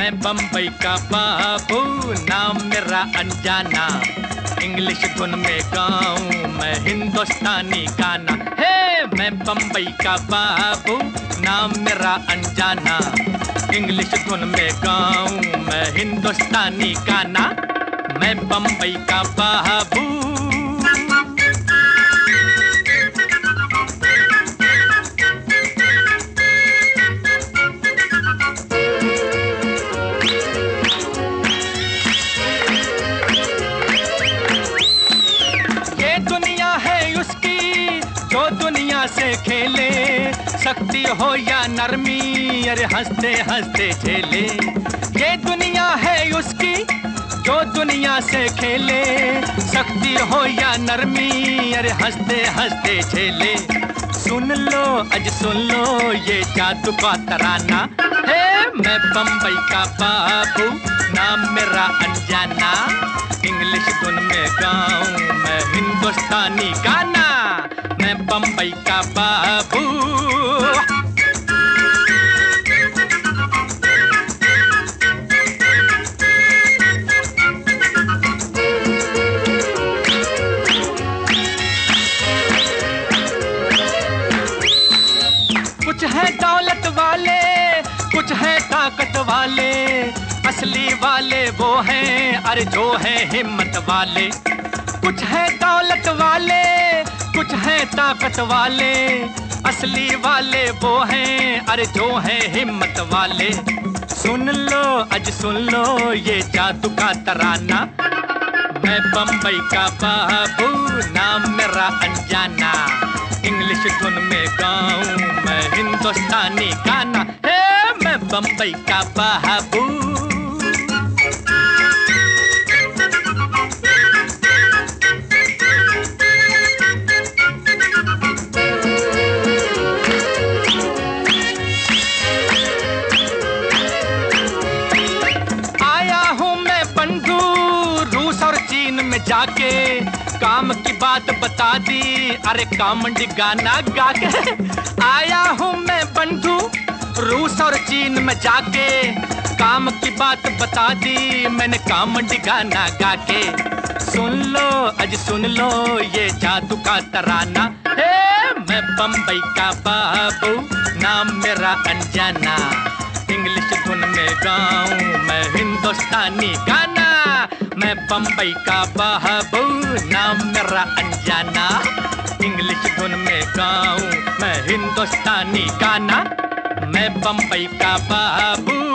मैं बम्बई का बाबू, नाम मेरा अनजाना। इंग्लिश धुन में गाऊं मैं हिंदुस्तानी गाना। हे मैं बम्बई का बाबू, नाम मेरा अनजाना। इंग्लिश धुन में गाऊं मैं हिंदुस्तानी गाना। मैं बम्बई का बाबू। से खेले, शक्ति हो या नरमी, अरे हंसते हंसते झेले। ये दुनिया है उसकी जो दुनिया से खेले, शक्ति हो या नरमी, अरे हंसते हंसते झेले। सुन लो अज सुन लो ये जादू का तराना। हे मैं बम्बई का बाबू, नाम मेरा अनजाना। इंग्लिश धुन में गाऊं मैं हिंदुस्तानी गाना। मैं बम्बई का बाबू। कुछ है दौलत वाले, कुछ है ताकत वाले, असली वाले वो हैं अरे जो है हिम्मत वाले। कुछ है दौलत वाले, कुछ है ताकत वाले, असली वाले वो हैं अरे जो है हिम्मत वाले। सुन लो अज सुन लो ये जादू का तराना। मैं बम्बई का बाबू, नाम मेरा अनजाना। इंग्लिश धुन में गाऊं मैं हिंदुस्तानी गाना। हे मैं बम्बई का बाबू। जाके काम की बात बता दी, अरे कामंडी गाना गा के आया हूँ मैं बंधु। रूस और चीन में जाके काम की बात बता दी मैंने कामंडी गाना गा के। सुन लो अज सुन लो ये जादू का तराना। हे मैं बम्बई का बाबू, नाम मेरा अनजाना। इंग्लिश धुन में गाऊं मैं हिंदुस्तानी गाना। मैं बम्बई का बाबू, नाम मेरा अनजाना। इंग्लिश धुन में गाऊं मैं हिंदुस्तानी गाना। मैं बम्बई का बाबू।